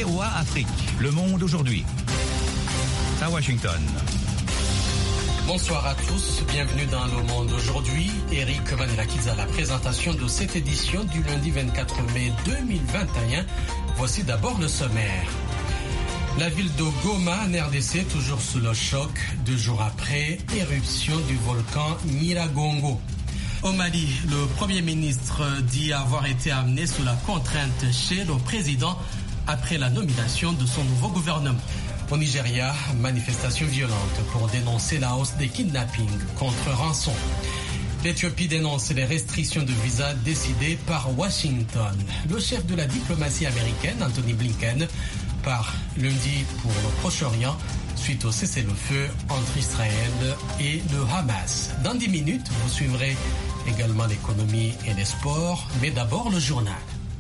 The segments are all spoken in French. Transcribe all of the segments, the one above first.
VOA Afrique. Le monde aujourd'hui. À Washington. Bonsoir à tous, bienvenue dans Le Monde aujourd'hui. Eric Manelakiz à la présentation de cette édition du lundi 24 mai 2021. Voici d'abord le sommaire. La ville de Goma en RDC toujours sous le choc 2 jours après éruption du volcan Nyiragongo. Au Mali, le Premier ministre dit avoir été amené sous la contrainte chez le président après la nomination de son nouveau gouvernement. Au Nigeria, manifestation violente pour dénoncer la hausse des kidnappings contre rançon. L'Éthiopie dénonce les restrictions de visa décidées par Washington. Le chef de la diplomatie américaine, Anthony Blinken, part lundi pour le Proche-Orient suite au cessez-le-feu entre Israël et le Hamas. Dans 10 minutes, vous suivrez également l'économie et les sports, mais d'abord le journal.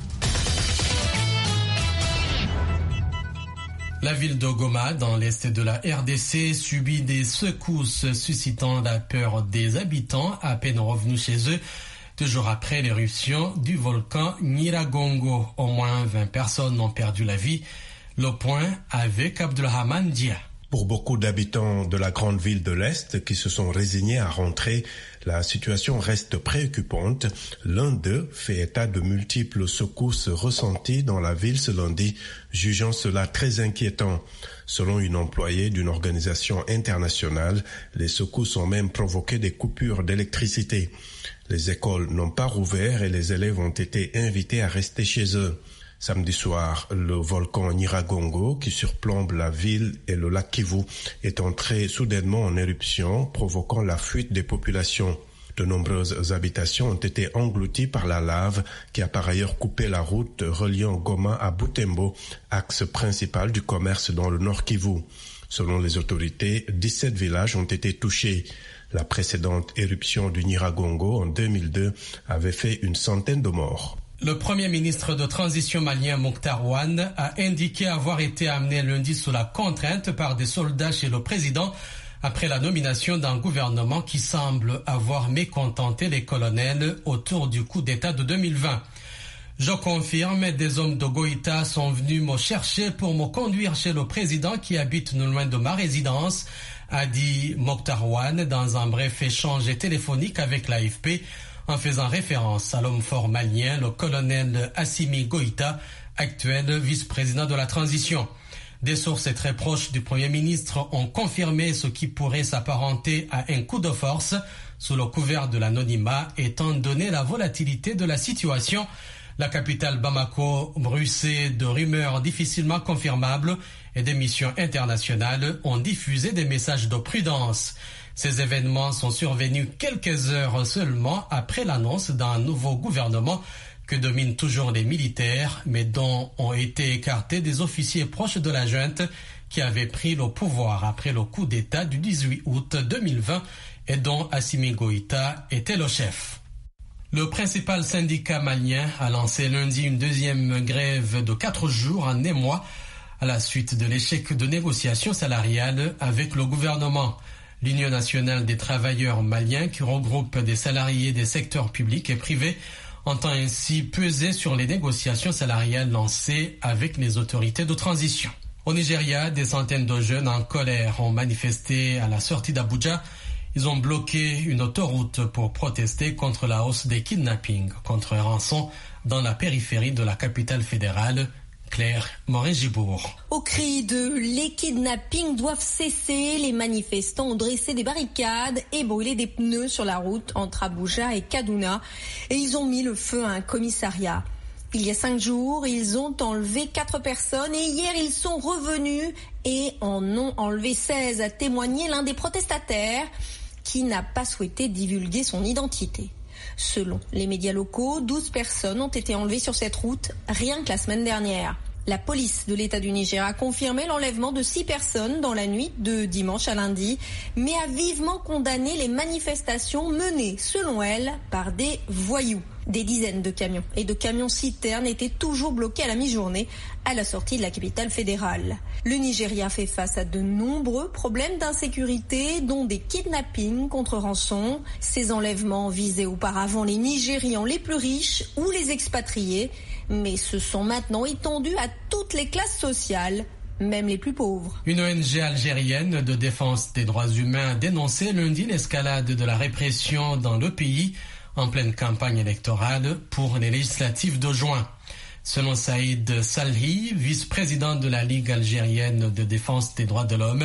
La ville de Goma, dans l'est de la RDC, subit des secousses suscitant la peur des habitants à peine revenus chez eux 2 jours après l'éruption du volcan Nyiragongo. Au moins 20 personnes ont perdu la vie. Le point avec Abdelrahman Dia. Pour beaucoup d'habitants de la grande ville de l'Est qui se sont résignés à rentrer, la situation reste préoccupante. L'un d'eux fait état de multiples secousses ressenties dans la ville ce lundi, jugeant cela très inquiétant. Selon une employée d'une organisation internationale, les secousses ont même provoqué des coupures d'électricité. Les écoles n'ont pas rouvert et les élèves ont été invités à rester chez eux. Samedi soir, le volcan Nyiragongo, qui surplombe la ville et le lac Kivu, est entré soudainement en éruption, provoquant la fuite des populations. De nombreuses habitations ont été englouties par la lave, qui a par ailleurs coupé la route reliant Goma à Butembo, axe principal du commerce dans le nord Kivu. Selon les autorités, 17 villages ont été touchés. La précédente éruption du Nyiragongo en 2002 avait fait une centaine de morts. Le Premier ministre de transition malien Mokhtar Ouane a indiqué avoir été amené lundi sous la contrainte par des soldats chez le président après la nomination d'un gouvernement qui semble avoir mécontenté les colonels autour du coup d'État de 2020. Je confirme, des hommes de Goïta sont venus me chercher pour me conduire chez le président qui habite non loin de ma résidence, a dit Mokhtar Ouane dans un bref échange téléphonique avec l'AFP, en faisant référence à l'homme fort malien, le colonel Assimi Goïta, actuel vice-président de la transition. Des sources très proches du Premier ministre ont confirmé ce qui pourrait s'apparenter à un coup de force sous le couvert de l'anonymat, étant donné la volatilité de la situation. La capitale Bamako, bruissée de rumeurs difficilement confirmables et des missions internationales, ont diffusé des messages de prudence. Ces événements sont survenus quelques heures seulement après l'annonce d'un nouveau gouvernement que dominent toujours les militaires, mais dont ont été écartés des officiers proches de la junte qui avaient pris le pouvoir après le coup d'État du 18 août 2020 et dont Assimi Goïta était le chef. Le principal syndicat malien a lancé lundi une deuxième grève de 4 jours en émoi à la suite de l'échec de négociations salariales avec le gouvernement. L'Union nationale des travailleurs maliens, qui regroupe des salariés des secteurs publics et privés, entend ainsi peser sur les négociations salariales lancées avec les autorités de transition. Au Nigeria, des centaines de jeunes en colère ont manifesté à la sortie d'Abuja. Ils ont bloqué une autoroute pour protester contre la hausse des kidnappings contre rançon dans la périphérie de la capitale fédérale. Claire Morin-Gibourg. Au cri de « les kidnappings doivent cesser », les manifestants ont dressé des barricades et brûlé des pneus sur la route entre Abuja et Kaduna. Et ils ont mis le feu à un commissariat. Il y a 5 jours, ils ont enlevé 4 personnes et hier, ils sont revenus et en ont enlevé 16, a témoigné l'un des protestataires qui n'a pas souhaité divulguer son identité. Selon les médias locaux, 12 personnes ont été enlevées sur cette route rien que la semaine dernière. La police de l'État du Niger a confirmé l'enlèvement de 6 personnes dans la nuit de dimanche à lundi, mais a vivement condamné les manifestations menées, selon elle, par des voyous. Des dizaines de camions et de camions-citernes étaient toujours bloqués à la mi-journée à la sortie de la capitale fédérale. Le Nigeria fait face à de nombreux problèmes d'insécurité, dont des kidnappings contre rançon. Ces enlèvements visaient auparavant les Nigérians les plus riches ou les expatriés, mais se sont maintenant étendus à toute toutes les classes sociales, même les plus pauvres. Une ONG algérienne de défense des droits humains a dénoncé lundi l'escalade de la répression dans le pays en pleine campagne électorale pour les législatives de juin. Selon Saïd Salhi, vice-président de la Ligue algérienne de défense des droits de l'homme,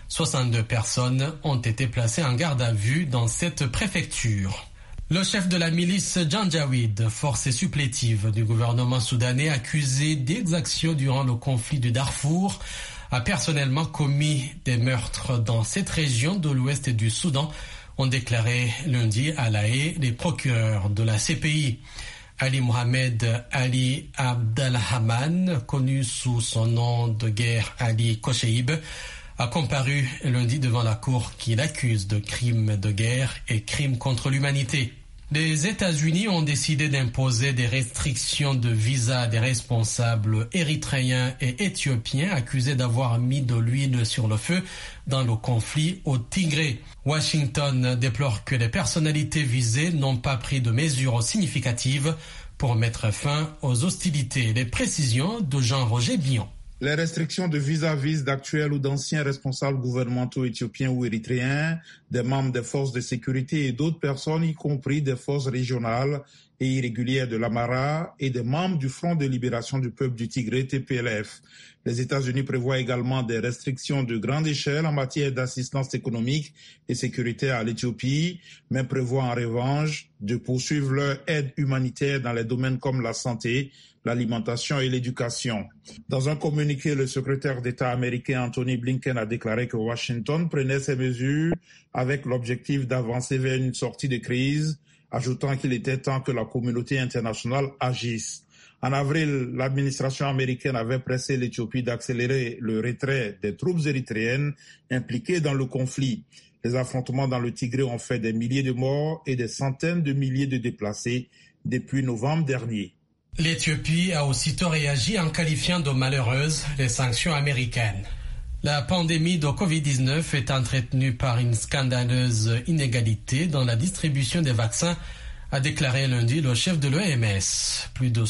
62 personnes ont été placées en garde à vue dans cette préfecture. Le chef de la milice Janjaweed, force supplétive du gouvernement soudanais accusé d'exactions durant le conflit du Darfour, a personnellement commis des meurtres dans cette région de l'ouest du Soudan, ont déclaré lundi à La Haye les procureurs de la CPI. Ali Mohamed Ali Abdelrahman, connu sous son nom de guerre Ali Kosheib, a comparu lundi devant la cour qui l'accuse de crimes de guerre et crimes contre l'humanité. Les États-Unis ont décidé d'imposer des restrictions de visa à des responsables érythréens et éthiopiens accusés d'avoir mis de l'huile sur le feu dans le conflit au Tigré. Washington déplore que les personnalités visées n'ont pas pris de mesures significatives pour mettre fin aux hostilités. Les précisions de Jean-Roger Billon. Les restrictions de visa visent d'actuels ou d'anciens responsables gouvernementaux éthiopiens ou érythréens, des membres des forces de sécurité et d'autres personnes, y compris des forces régionales et irrégulières de l'Amara et des membres du Front de libération du peuple du Tigré, TPLF. Les États-Unis prévoient également des restrictions de grande échelle en matière d'assistance économique et sécuritaire à l'Éthiopie, mais prévoient en revanche de poursuivre leur aide humanitaire dans les domaines comme la santé, l'alimentation et l'éducation. Dans un communiqué, le secrétaire d'État américain Anthony Blinken a déclaré que Washington prenait ces mesures avec l'objectif d'avancer vers une sortie de crise, ajoutant qu'il était temps que la communauté internationale agisse. En avril, l'administration américaine avait pressé l'Éthiopie d'accélérer le retrait des troupes érythréennes impliquées dans le conflit. Les affrontements dans le Tigré ont fait des milliers de morts et des centaines de milliers de déplacés depuis novembre dernier. L'Éthiopie a aussitôt réagi en qualifiant de malheureuses les sanctions américaines. La pandémie de Covid-19 est entretenue par une scandaleuse inégalité dans la distribution des vaccins, a déclaré lundi le chef de l'OMS. Plus de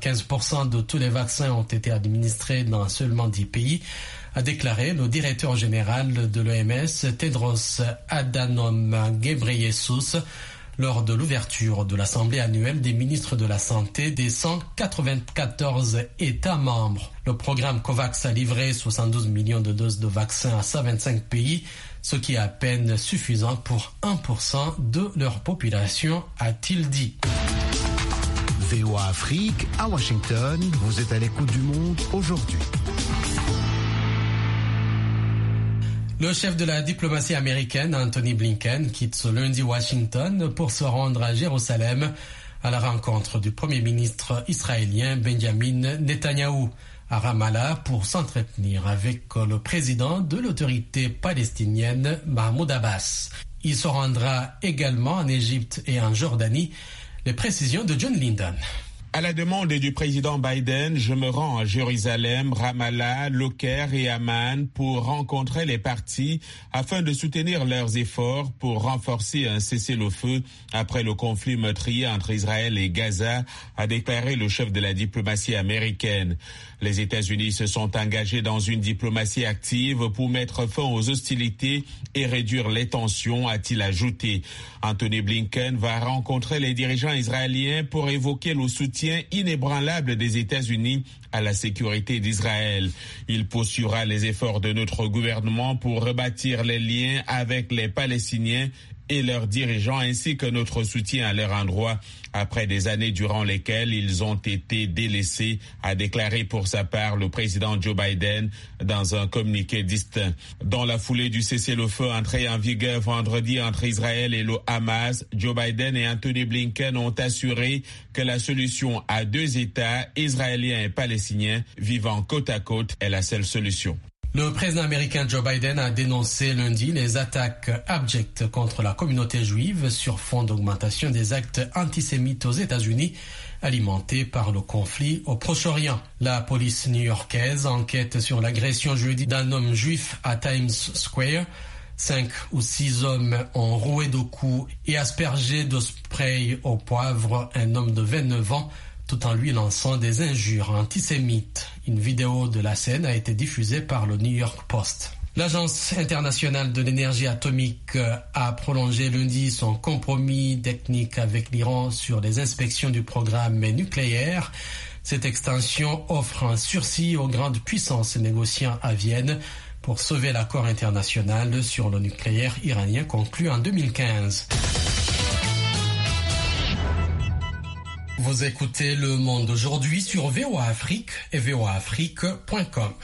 75% de tous les vaccins ont été administrés dans seulement 10 pays, a déclaré le directeur général de l'OMS, Tedros Adhanom Ghebreyesus, lors de l'ouverture de l'Assemblée annuelle des ministres de la Santé des 194 États membres. Le programme COVAX a livré 72 millions de doses de vaccins à 125 pays, ce qui est à peine suffisant pour 1% de leur population, a-t-il dit. VOA Afrique, à Washington, vous êtes à l'écoute du monde aujourd'hui. Le chef de la diplomatie américaine, Anthony Blinken, quitte ce lundi Washington pour se rendre à Jérusalem à la rencontre du Premier ministre israélien Benjamin Netanyahou à Ramallah pour s'entretenir avec le président de l'autorité palestinienne Mahmoud Abbas. Il se rendra également en Égypte et en Jordanie. Les précisions de John Linden. À la demande du président Biden, je me rends à Jérusalem, Ramallah, Le Caire et Amman pour rencontrer les parties afin de soutenir leurs efforts pour renforcer un cessez-le-feu après le conflit meurtrier entre Israël et Gaza, a déclaré le chef de la diplomatie américaine. Les États-Unis se sont engagés dans une diplomatie active pour mettre fin aux hostilités et réduire les tensions, a-t-il ajouté. Anthony Blinken va rencontrer les dirigeants israéliens pour évoquer le soutien inébranlable des États-Unis à la sécurité d'Israël. Il poursuivra les efforts de notre gouvernement pour rebâtir les liens avec les Palestiniens et leurs dirigeants, ainsi que notre soutien à leur endroit après des années durant lesquelles ils ont été délaissés, a déclaré pour sa part le président Joe Biden dans un communiqué distinct. Dans la foulée du cessez-le-feu entré en vigueur vendredi entre Israël et le Hamas, Joe Biden et Anthony Blinken ont assuré que la solution à 2 États, israéliens et palestiniens, vivant côte à côte, est la seule solution. Le président américain Joe Biden a dénoncé lundi les attaques abjectes contre la communauté juive sur fond d'augmentation des actes antisémites aux États-Unis, alimentés par le conflit au Proche-Orient. La police new-yorkaise enquête sur l'agression jeudi d'un homme juif à Times Square. 5 ou 6 hommes ont roué de coups et aspergé de spray au poivre un homme de 29 ans, tout en lui lançant des injures antisémites. Une vidéo de la scène a été diffusée par le New York Post. L'Agence internationale de l'énergie atomique a prolongé lundi son compromis technique avec l'Iran sur les inspections du programme nucléaire. Cette extension offre un sursis aux grandes puissances négociant à Vienne pour sauver l'accord international sur le nucléaire iranien conclu en 2015. Vous écoutez Le Monde aujourd'hui sur VOA Afrique et voaafrique.com.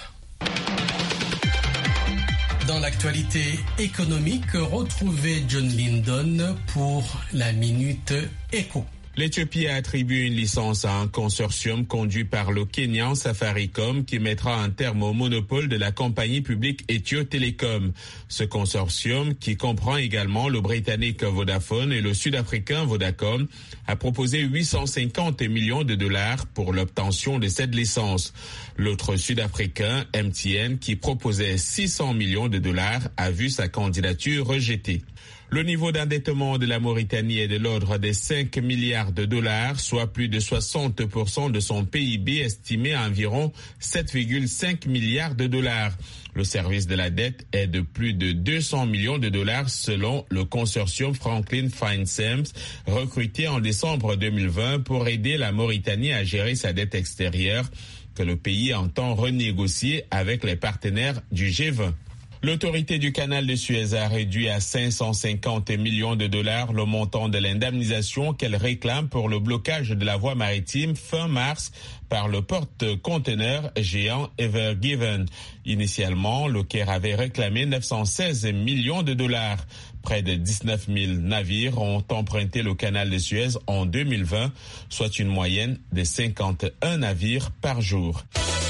Dans l'actualité économique, retrouvez John Lindon pour la Minute Éco. L'Éthiopie a attribué une licence à un consortium conduit par le Kenyan Safaricom qui mettra un terme au monopole de la compagnie publique Ethio Telecom. Ce consortium, qui comprend également le britannique Vodafone et le sud-africain Vodacom, a proposé 850 millions de dollars pour l'obtention de cette licence. L'autre sud-africain, MTN, qui proposait 600 millions de dollars, a vu sa candidature rejetée. Le niveau d'endettement de la Mauritanie est de l'ordre des 5 milliards de dollars, soit plus de 60% de son PIB estimé à environ 7,5 milliards de dollars. Le service de la dette est de plus de 200 millions de dollars selon le consortium Franklin Finchem, recruté en décembre 2020 pour aider la Mauritanie à gérer sa dette extérieure que le pays entend renégocier avec les partenaires du G20. L'autorité du canal de Suez a réduit à 550 millions de dollars le montant de l'indemnisation qu'elle réclame pour le blocage de la voie maritime fin mars par le porte-conteneurs géant Ever Given. Initialement, le Caire avait réclamé 916 millions de dollars. Près de 19 000 navires ont emprunté le canal de Suez en 2020, soit une moyenne de 51 navires par jour.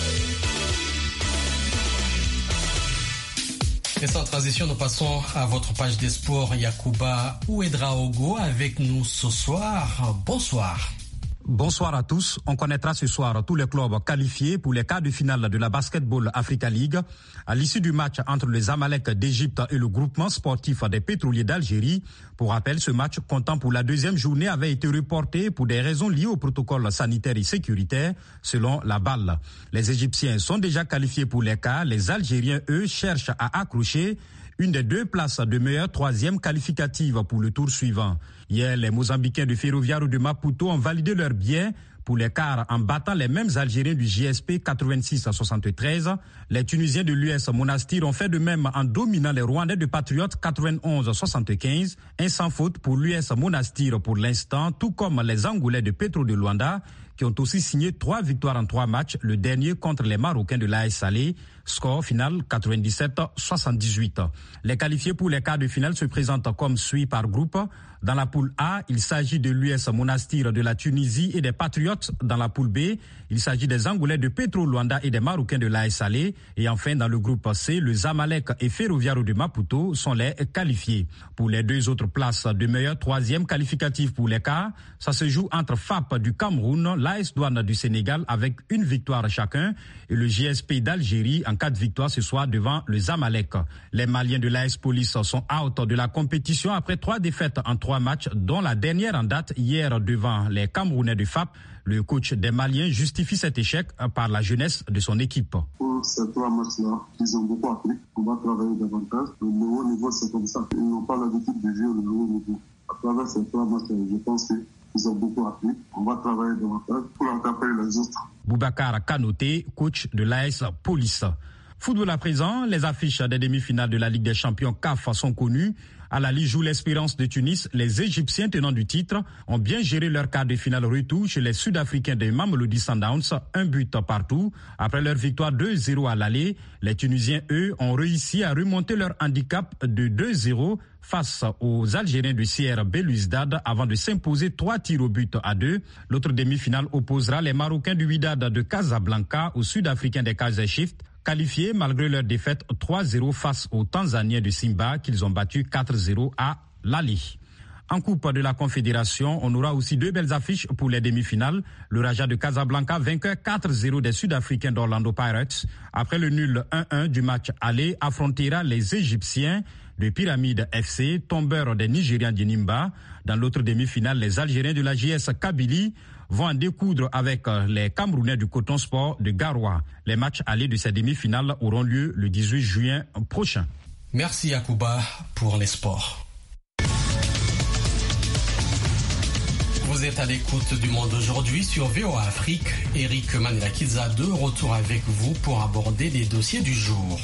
Et sans transition, nous passons à votre page des sports. Yacouba Ouedraogo avec nous ce soir. Bonsoir. Bonsoir à tous. On connaîtra ce soir tous les clubs qualifiés pour les quarts de finale de la Basketball Africa League. À l'issue du match entre les Zamalek d'Égypte et le groupement sportif des pétroliers d'Algérie. Pour rappel, ce match comptant pour la deuxième journée avait été reporté pour des raisons liées au protocole sanitaire et sécuritaire, selon la BAL. Les Égyptiens sont déjà qualifiés pour les quarts. Les Algériens, eux, cherchent à accrocher une des deux places de meilleure troisième qualificative pour le tour suivant. Hier, les Mozambicains de Ferroviario de Maputo ont validé leur billet pour les quarts en battant les mêmes Algériens du JSP 86-73. Les Tunisiens de l'US Monastir ont fait de même en dominant les Rwandais de Patriotes 91-75. Un sans faute pour l'US Monastir pour l'instant, tout comme les Angolais de Petro de Luanda qui ont aussi signé 3 victoires en 3 matchs, le dernier contre les Marocains de l'AS Salé, score final 97-78. Les qualifiés pour les quarts de finale se présentent comme suit par groupe. Dans la poule A, il s'agit de l'US Monastir de la Tunisie et des Patriotes. Dans la poule B, il s'agit des Angolais de Petro Luanda et des Marocains de l'AS Salé. Et enfin, dans le groupe C, le Zamalek et Ferroviario de Maputo sont les qualifiés. Pour les deux autres places de meilleure troisième qualificative pour les quarts, ça se joue entre FAP du Cameroun, l'AS Douane du Sénégal avec une victoire chacun et le JSP d'Algérie en 4 victoires ce soir devant le Zamalek. Les Maliens de l'AS Police sont out de la compétition après 3 défaites en 3 matchs, dont la dernière en date hier devant les Camerounais de FAP. Le coach des Maliens justifie cet échec par la jeunesse de son équipe. Pour ces 3 matchs-là, ils ont beaucoup appris. On va travailler davantage. Le haut niveau, c'est comme ça. Ils n'ont pas l'habitude de jouer le haut niveau. À travers ces 3 matchs, je pense qu'ils ont beaucoup appris. On va travailler davantage pour encadrer les autres. Boubacar Kanoté, coach de l'AS Police. Football à présent, les affiches des demi-finales de la Ligue des Champions CAF sont connues. À la Ligue joue l'Espérance de Tunis, les Égyptiens tenants du titre ont bien géré leur quart de finale retour chez les Sud-Africains de Mamelodi Sundowns, 1 but partout. Après leur victoire 2-0 à l'aller, les Tunisiens, eux, ont réussi à remonter leur handicap de 2-0 face aux Algériens du CR Belouizdad avant de s'imposer 3 tirs au but à 2. L'autre demi-finale opposera les Marocains du Wydad de Casablanca aux Sud-Africains des Kaizer Chiefs, qualifiés malgré leur défaite 3-0 face aux Tanzaniens de Simba qu'ils ont battu 4-0 à Lali. En Coupe de la Confédération, on aura aussi 2 belles affiches pour les demi-finales. Le Raja de Casablanca, vainqueur 4-0 des Sud-Africains d'Orlando Pirates. Après le nul 1-1 du match aller, affrontera les Égyptiens de Pyramide FC, tombeurs des Nigérians du Nimba. Dans l'autre demi-finale, les Algériens de la JS Kabylie vont en découdre avec les Camerounais du Coton Sport de Garoua. Les matchs allés de ces demi-finales auront lieu le 18 juin prochain. Merci Yacouba pour les sports. Vous êtes à l'écoute du Monde aujourd'hui sur VOA Afrique. Eric Manelakiza de retour avec vous pour aborder les dossiers du jour.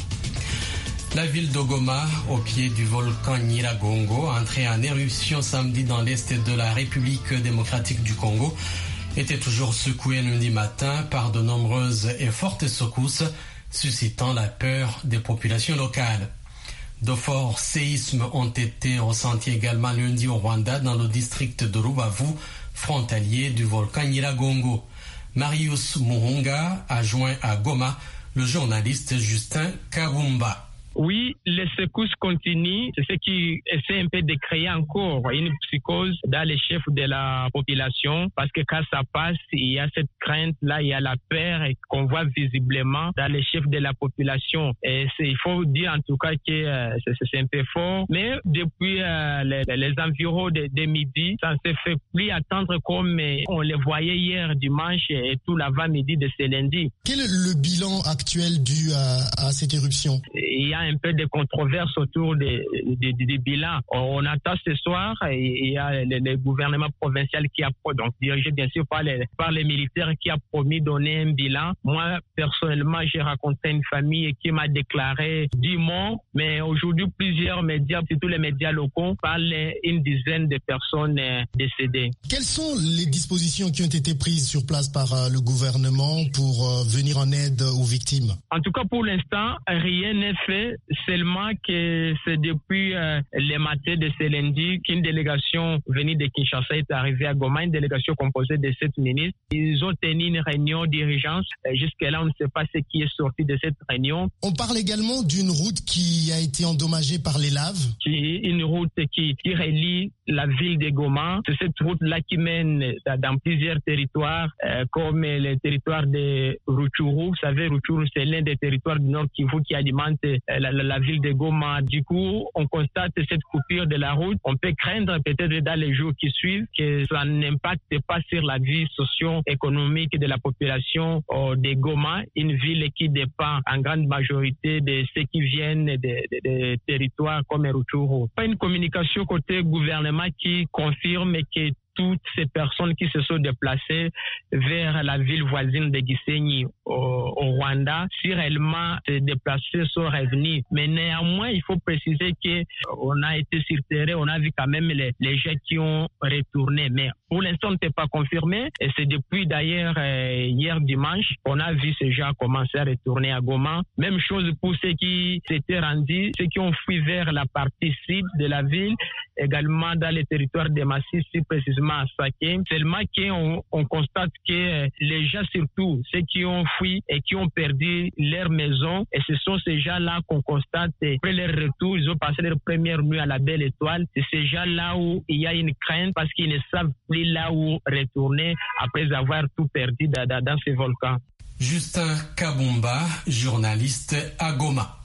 La ville de Goma, au pied du volcan Nyiragongo, entrée en éruption samedi dans l'est de la République démocratique du Congo, était toujours secouée lundi matin par de nombreuses et fortes secousses, suscitant la peur des populations locales. De forts séismes ont été ressentis également lundi au Rwanda dans le district de Rubavu, frontalier du volcan Nyiragongo. Marius Muhunga a joint à Goma le journaliste Justin Kabumba. Oui, les secousses continuent. C'est ce qui essaie un peu de créer encore une psychose dans les chefs de la population parce que quand ça passe, il y a cette crainte-là, il y a la peur qu'on voit visiblement dans les chefs de la population. Et il faut dire en tout cas que c'est un peu fort. Mais depuis les environs de midi, ça ne se fait plus attendre comme on les voyait hier dimanche et tout l'avant-midi de ce lundi. Quel est le bilan actuel dû à cette éruption? Il y a un peu de controverse autour des bilans. On attend ce soir et il y a le gouvernement provincial qui a donc dirigé bien sûr par les militaires qui a promis donner un bilan. Moi personnellement j'ai rencontré une famille qui m'a déclaré 10 morts, mais aujourd'hui plusieurs médias, surtout les médias locaux, parlent une dizaine de personnes décédées. Quelles sont les dispositions qui ont été prises sur place par le gouvernement pour venir en aide aux victimes? En tout cas pour l'instant rien n'est fait, seulement que c'est depuis le matin de ce lundi qu'une délégation venue de Kinshasa est arrivée à Goma, une délégation composée de 7 ministres. Ils ont tenu une réunion d'urgence. Jusque-là, on ne sait pas ce qui est sorti de cette réunion. On parle également d'une route qui a été endommagée par les laves. Une route qui relie la ville de Goma. C'est cette route-là qui mène dans plusieurs territoires, comme le territoire de Rutshuru. Vous savez, Rutshuru, c'est l'un des territoires du Nord Kivu qui alimente la ville de Goma. Du coup, on constate cette coupure de la route. On peut craindre peut-être dans les jours qui suivent que ça n'impacte pas sur la vie socio-économique de la population de Goma, une ville qui dépend en grande majorité de ceux qui viennent des territoires comme Rutshuru. Pas une communication côté gouvernement qui confirme que toutes ces personnes qui se sont déplacées vers la ville voisine de Gisenyi au Rwanda, si réellement ces déplacés sont revenus. Mais néanmoins, il faut préciser qu'on a été sur terrain, on a vu quand même les gens qui ont retourné. Mais pour l'instant, on ne peut pas confirmer. Et c'est depuis d'ailleurs hier dimanche qu'on a vu ces gens commencer à retourner à Goma. Même chose pour ceux qui s'étaient rendus, ceux qui ont fui vers la partie sud de la ville, également dans les territoires de Massissi, précisément à Saké. Seulement qu'on constate que les gens, surtout ceux qui ont fui et qui ont perdu leur maison, et ce sont ces gens-là qu'on constate après leur retour, ils ont passé leur première nuit à la Belle Étoile. C'est ces gens-là où il y a une crainte parce qu'ils ne savent plus là où retourner après avoir tout perdu dans ces volcans. Justin Kabumba, journaliste à Goma.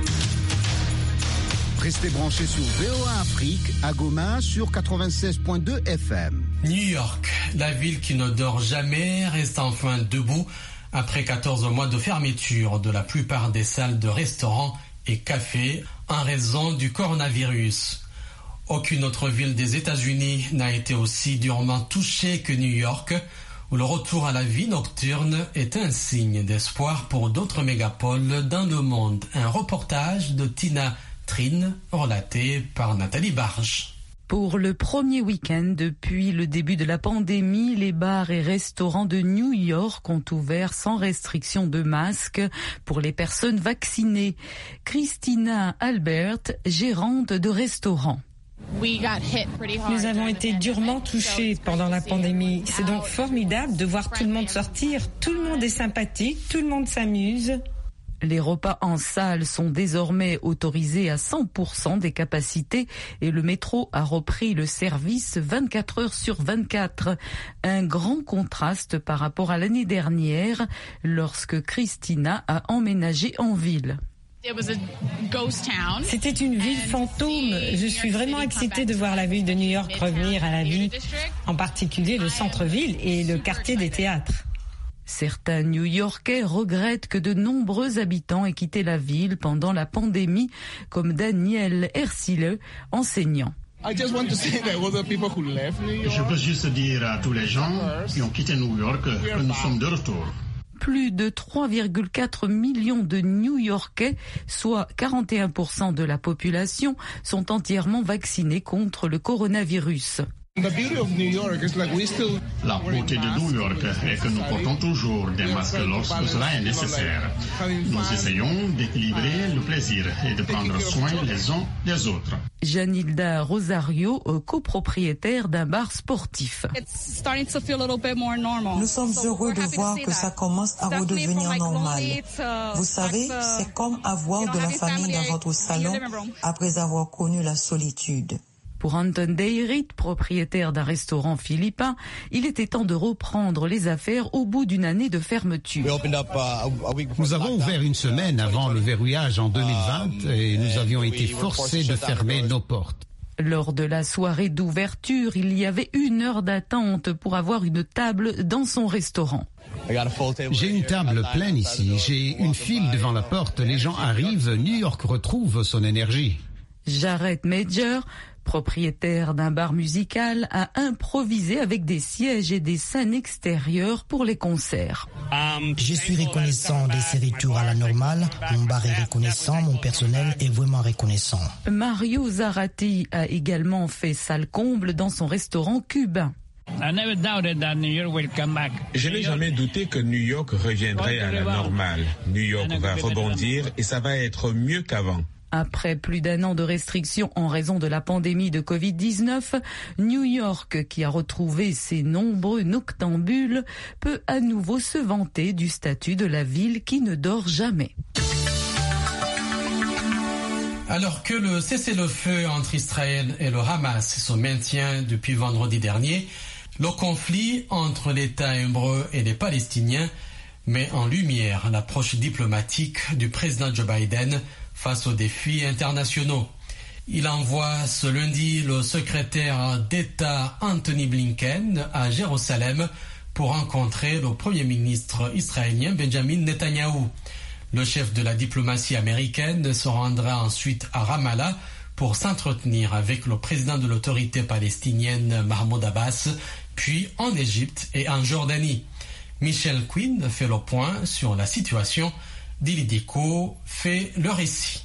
Restez branchés sur VOA Afrique à Goma sur 96.2 FM. New York, la ville qui ne dort jamais, reste enfin debout après 14 mois de fermeture de la plupart des salles de restaurants et cafés en raison du coronavirus. Aucune autre ville des États-Unis n'a été aussi durement touchée que New York, où le retour à la vie nocturne est un signe d'espoir pour d'autres mégapoles dans le monde. Un reportage de Tina Trine, relaté par Nathalie Barge. Pour le premier week-end depuis le début de la pandémie, les bars et restaurants de New York ont ouvert sans restriction de masques pour les personnes vaccinées. Christina Albert, gérante de restaurant. Nous avons été durement touchés pendant la pandémie. C'est donc formidable de voir tout le monde sortir. Tout le monde est sympathique, tout le monde s'amuse. Les repas en salle sont désormais autorisés à 100% des capacités et le métro a repris le service 24 heures sur 24. Un grand contraste par rapport à l'année dernière lorsque Christina a emménagé en ville. C'était une ville fantôme. Je suis vraiment excitée de voir la ville de New York revenir à la vie, en particulier le centre-ville et le quartier des théâtres. Certains New-Yorkais regrettent que de nombreux habitants aient quitté la ville pendant la pandémie, comme Daniel Ersile, enseignant. Je veux juste dire à tous les gens qui ont quitté New York que nous sommes de retour. Plus de 3,4 millions de New-Yorkais, soit 41% de la population, sont entièrement vaccinés contre le coronavirus. La beauté de New York est que nous portons toujours des masques lorsque cela est nécessaire. Nous essayons d'équilibrer le plaisir et de prendre soin les uns des autres. Janilda Rosario, copropriétaire d'un bar sportif. Nous sommes heureux de voir que ça commence à redevenir normal. Vous savez, c'est comme avoir de la famille dans votre salon après avoir connu la solitude. Pour Anton Deirit, propriétaire d'un restaurant philippin, il était temps de reprendre les affaires au bout d'une année de fermeture. Nous avons ouvert une semaine avant le verrouillage en 2020 et nous avions été forcés de fermer nos portes. Lors de la soirée d'ouverture, il y avait 1 heure d'attente pour avoir une table dans son restaurant. J'ai une table pleine ici, j'ai une file devant la porte, les gens arrivent, New York retrouve son énergie. Jared Major, propriétaire d'un bar musical, a improvisé avec des sièges et des scènes extérieures pour les concerts. Je suis reconnaissant de ces retours à la normale. Mon bar est reconnaissant, mon personnel est vraiment reconnaissant. Mario Zarati a également fait salle comble dans son restaurant cubain. Je n'ai jamais douté que New York reviendrait à la normale. New York va rebondir et ça va être mieux qu'avant. Après plus d'1 an de restrictions en raison de la pandémie de Covid-19, New York, qui a retrouvé ses nombreux noctambules, peut à nouveau se vanter du statut de la ville qui ne dort jamais. Alors que le cessez-le-feu entre Israël et le Hamas se maintient depuis vendredi dernier, le conflit entre l'État hébreu et les Palestiniens met en lumière l'approche diplomatique du président Joe Biden face aux défis internationaux. Il envoie ce lundi le secrétaire d'État Anthony Blinken à Jérusalem pour rencontrer le Premier ministre israélien Benjamin Netanyahou. Le chef de la diplomatie américaine se rendra ensuite à Ramallah pour s'entretenir avec le président de l'autorité palestinienne Mahmoud Abbas, puis en Égypte et en Jordanie. Michel Quinn fait le point sur la situation. Dili Diko fait le récit.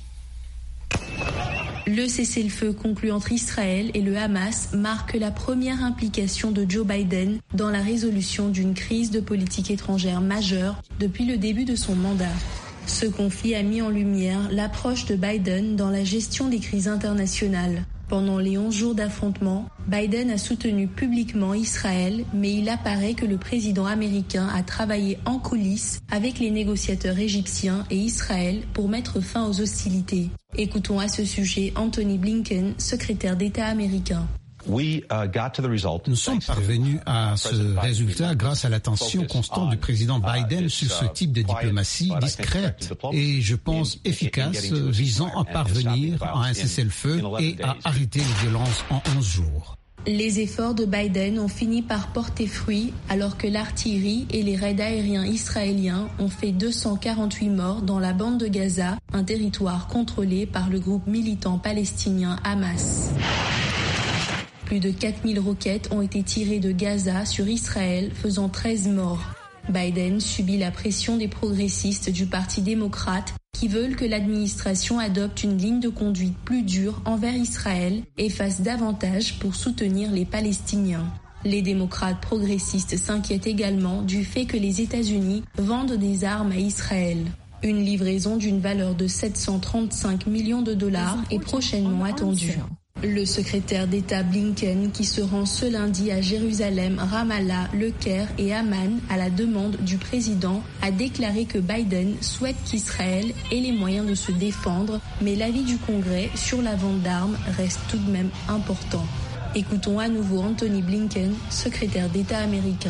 Le cessez-le-feu conclu entre Israël et le Hamas marque la première implication de Joe Biden dans la résolution d'une crise de politique étrangère majeure depuis le début de son mandat. Ce conflit a mis en lumière l'approche de Biden dans la gestion des crises internationales. Pendant les 11 jours d'affrontement, Biden a soutenu publiquement Israël, mais il apparaît que le président américain a travaillé en coulisses avec les négociateurs égyptiens et Israël pour mettre fin aux hostilités. Écoutons à ce sujet Anthony Blinken, secrétaire d'État américain. Nous sommes parvenus à ce résultat grâce à l'attention constante du président Biden sur ce type de diplomatie discrète et, je pense, efficace, visant à parvenir à un cessez-le-feu et à arrêter les violences en 11 jours. Les efforts de Biden ont fini par porter fruit alors que l'artillerie et les raids aériens israéliens ont fait 248 morts dans la bande de Gaza, un territoire contrôlé par le groupe militant palestinien Hamas. Plus de 4000 roquettes ont été tirées de Gaza sur Israël, faisant 13 morts. Biden subit la pression des progressistes du Parti démocrate qui veulent que l'administration adopte une ligne de conduite plus dure envers Israël et fasse davantage pour soutenir les Palestiniens. Les démocrates progressistes s'inquiètent également du fait que les États-Unis vendent des armes à Israël. Une livraison d'une valeur de 735 millions de dollars est prochainement attendue. Le secrétaire d'État Blinken, qui se rend ce lundi à Jérusalem, Ramallah, Le Caire et Amman à la demande du président, a déclaré que Biden souhaite qu'Israël ait les moyens de se défendre, mais l'avis du Congrès sur la vente d'armes reste tout de même important. Écoutons à nouveau Anthony Blinken, secrétaire d'État américain.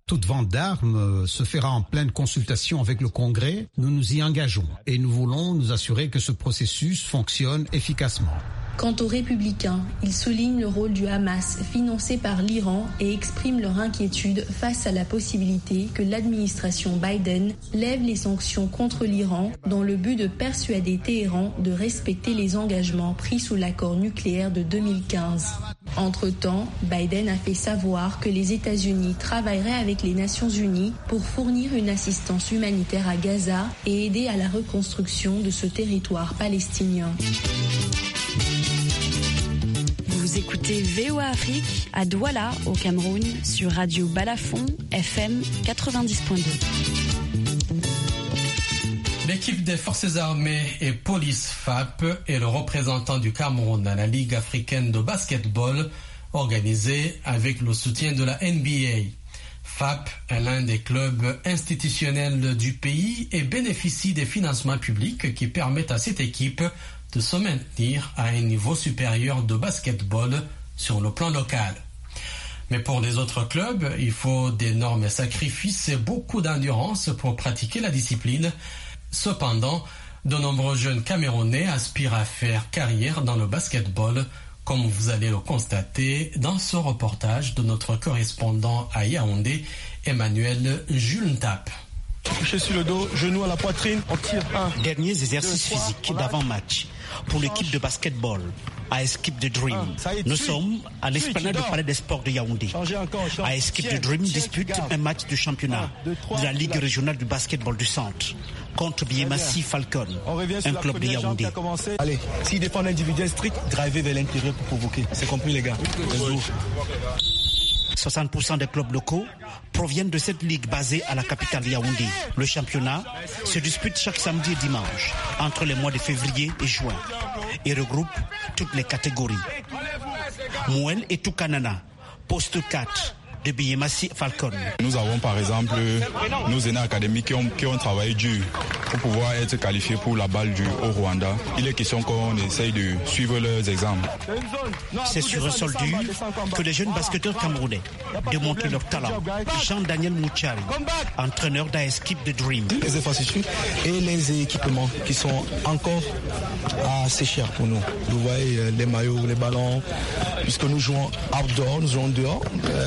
Toute vente d'armes se fera en pleine consultation avec le Congrès. Nous nous y engageons et nous voulons nous assurer que ce processus fonctionne efficacement. Quant aux républicains, ils soulignent le rôle du Hamas financé par l'Iran et expriment leur inquiétude face à la possibilité que l'administration Biden lève les sanctions contre l'Iran dans le but de persuader Téhéran de respecter les engagements pris sous l'accord nucléaire de 2015. Entre-temps, Biden a fait savoir que les États-Unis travailleraient avec les Nations Unies pour fournir une assistance humanitaire à Gaza et aider à la reconstruction de ce territoire palestinien. Vous écoutez VOA Afrique à Douala au Cameroun sur Radio Balafon FM 90.2. L'équipe des forces armées et police FAP est le représentant du Cameroun à la Ligue africaine de basketball organisée avec le soutien de la NBA. FAP est l'un des clubs institutionnels du pays et bénéficie des financements publics qui permettent à cette équipe de se maintenir à un niveau supérieur de basketball sur le plan local. Mais pour les autres clubs, il faut d'énormes sacrifices et beaucoup d'endurance pour pratiquer la discipline. Cependant, de nombreux jeunes Camerounais aspirent à faire carrière dans le basketball, comme vous allez le constater dans ce reportage de notre correspondant à Yaoundé, Emmanuel Jules-Ntap. Touché sur le dos, genou à la poitrine, on tire un. Derniers exercices physiques d'avant-match pour l'équipe de basketball AS Keep the Dream. Nous sommes à l'esplanade du Palais des Sports de Yaoundé. AS Keep the Dream dispute un match de championnat de la Ligue régionale du basketball du centre contre Biémassi Falcon, un club de Yaoundé. Allez, s'ils défendent individuel strict, driver vers l'intérieur pour provoquer. C'est compris les gars. 60% des clubs locaux proviennent de cette ligue basée à la capitale Yaoundé. Le championnat se dispute chaque samedi et dimanche entre les mois de février et juin et regroupe toutes les catégories. Mouel et Toukanana, poste 4 de Biémassi Falcon. Nous avons par exemple nos aînés académiques qui ont travaillé dur pour pouvoir être qualifiés pour la balle au Rwanda. Il est question qu'on essaye de suivre leurs exemples. C'est sur un sol dur que les jeunes basketteurs camerounais démontrent leur talent. Jean-Daniel Mouchari, entraîneur d'AS Keep the Dream. Les infrastructures et les équipements qui sont encore assez chers pour nous. Vous voyez les maillots, les ballons, puisque nous jouons outdoor, nous jouons dehors.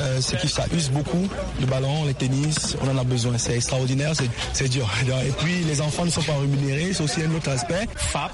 Ça use beaucoup, le ballon, les tennis, on en a besoin, c'est extraordinaire, c'est dur. Et puis les enfants ne sont pas rémunérés, c'est aussi un autre aspect. FAP,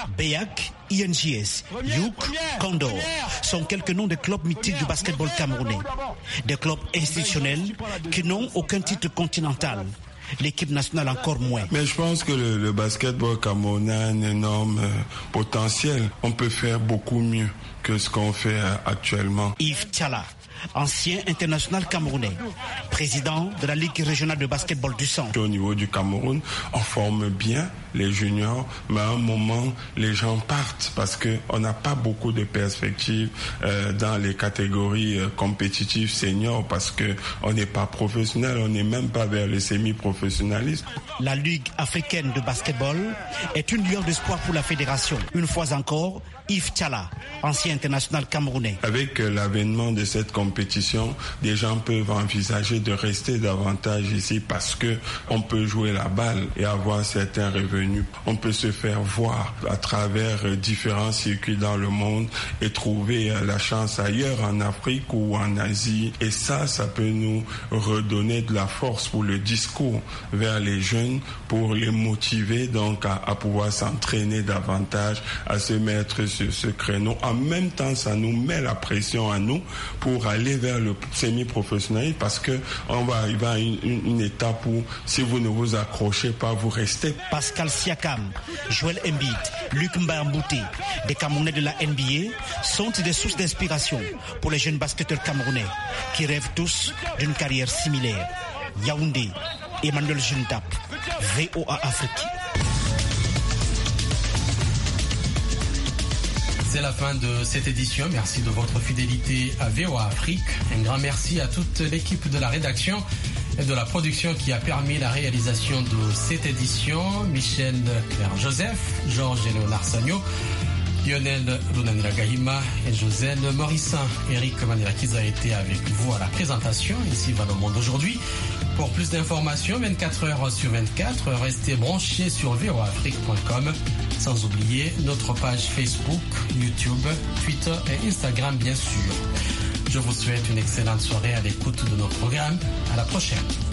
BEAC, INJS, Youk, Condor sont quelques noms de clubs mythiques du basketball camerounais. Des clubs institutionnels qui n'ont aucun titre continental. L'équipe nationale encore moins. Mais je pense que le basketball camerounais a un énorme potentiel. On peut faire beaucoup mieux que ce qu'on fait actuellement. Yves Tchala, ancien international camerounais, président de la Ligue régionale de basketball du centre. Au niveau du Cameroun, on forme bien les juniors, mais à un moment, les gens partent parce qu'on n'a pas beaucoup de perspectives dans les catégories compétitives seniors parce qu'on n'est pas professionnel, on n'est même pas vers le semi-professionnalisme. La Ligue africaine de basketball est une lueur d'espoir pour la fédération. Une fois encore, Yves Tchala, ancien international camerounais. Avec l'avènement de cette compétition, des gens peuvent envisager de rester davantage ici parce que on peut jouer la balle et avoir certains revenus. On peut se faire voir à travers différents circuits dans le monde et trouver la chance ailleurs en Afrique ou en Asie. Et ça peut nous redonner de la force pour le discours vers les jeunes, pour les motiver donc à pouvoir s'entraîner davantage, à se mettre sur ce créneau. En même temps, ça nous met la pression à nous pour aller vers le semi-professionnel parce que on va arriver à une étape où si vous ne vous accrochez pas, vous restez. Pascal Siakam, Joel Embiid, Luc Mbambuté, des Camerounais de la NBA sont des sources d'inspiration pour les jeunes basketteurs camerounais qui rêvent tous d'une carrière similaire. Yaoundé, Emmanuel Jules-Ntap, VOA Afrique. C'est la fin de cette édition. Merci de votre fidélité à VOA Afrique. Un grand merci à toute l'équipe de la rédaction et de la production qui a permis la réalisation de cette édition. Michel Claire Joseph, Georges et Léonard Sagno. Lionel Lunaniragahima et Josène Morissin. Eric Manirakis a été avec vous à la présentation. Ici va le monde aujourd'hui. Pour plus d'informations, 24 heures sur 24, restez branchés sur voafrique.com. Sans oublier notre page Facebook, YouTube, Twitter et Instagram, bien sûr. Je vous souhaite une excellente soirée à l'écoute de nos programmes. À la prochaine.